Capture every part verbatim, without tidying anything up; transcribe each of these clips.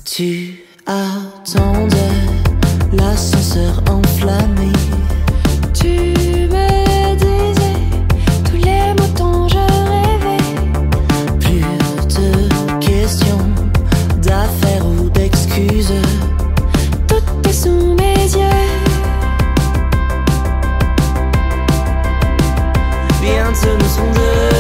Tu attendais l'ascenseur enflammé. Tu me disais tous les mots dont je rêvais. Plus de questions, d'affaires ou d'excuses. Tout est sous mes yeux. Bientôt nous serons deux.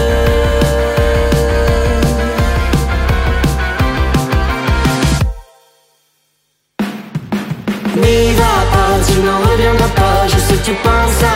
N'y va pas, tu n'en reviendras pas. Je sais que tu penses à